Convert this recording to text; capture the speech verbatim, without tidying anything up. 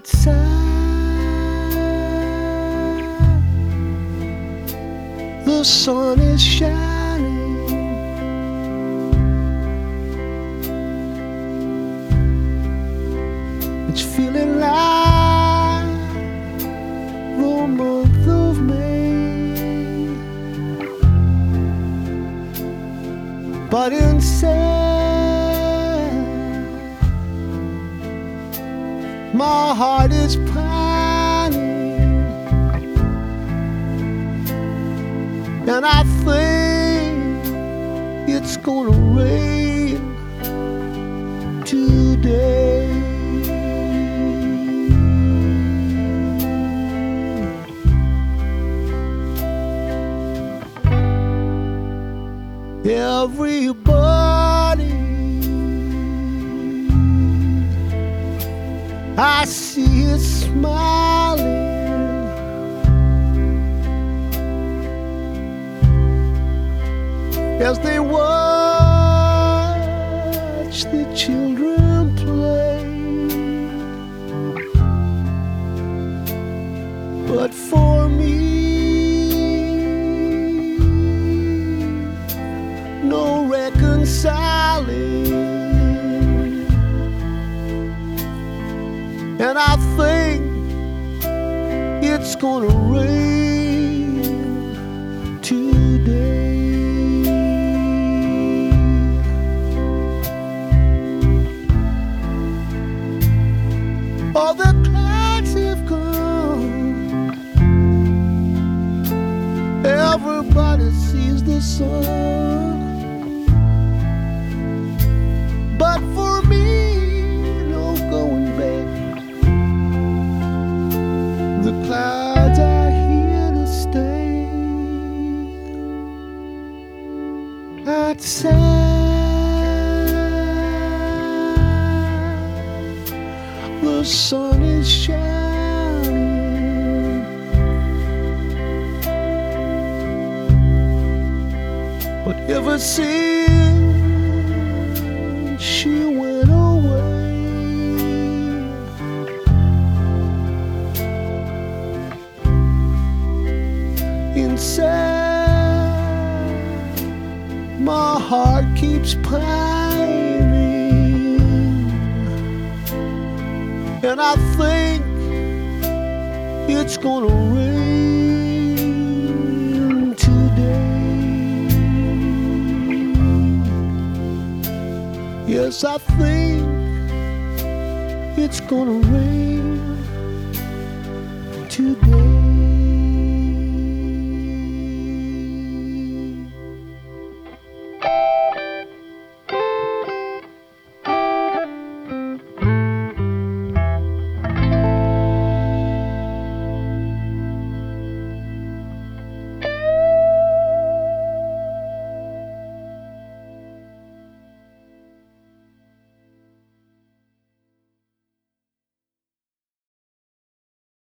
outside. The sun is shining. It's feeling like the month of May, but inside my heart is pining, and I think it's gonna rain today. Everybody I see is smiling as they watch the children play. But for me, no reconciling, and I think it's gonna rain today. All the clouds have come, everybody sees the sun. But for me, no going back. The clouds are here to stay. Outside, the sun is shining, but ever since she went away, inside my heart keeps pining, and I think it's gonna rain today. Yes, I think it's gonna rain today.